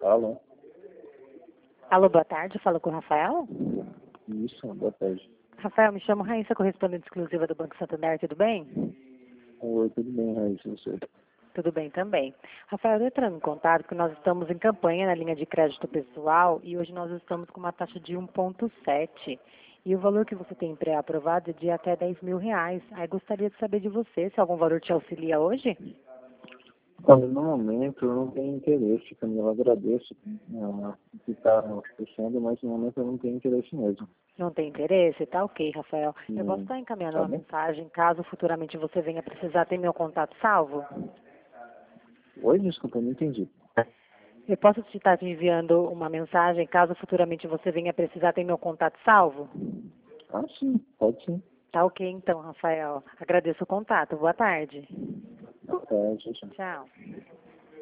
Alô? Alô, boa tarde. Falo com o Rafael. Isso, boa tarde. Rafael, me chamo Raíssa, correspondente exclusiva do Banco Santander. Tudo bem? Oi, tudo bem, Raíssa, você? Tudo bem também. Rafael, eu entrando em contato porque nós estamos em campanha na linha de crédito pessoal e hoje nós estamos com uma taxa de 1,7. E o valor que você tem pré-aprovado é de até R$ 10.000. Aí gostaria de saber de você se algum valor te auxilia hoje? Olha, no momento eu não tenho interesse, Camila, eu agradeço o que está oferecendo, mas no momento eu não tenho interesse mesmo. Não tem interesse? Tá ok, Rafael. Eu posso Não. estar encaminhando Tá uma bom? mensagem caso futuramente você venha precisar ter meu contato salvo? Oi, desculpa, eu não entendi. Eu posso te estar te enviando uma mensagem caso futuramente você venha precisar ter meu contato salvo? Ah, sim, pode sim. Tá ok então, Rafael. Agradeço o contato. Boa tarde. Boa tarde, tchau. Tchau.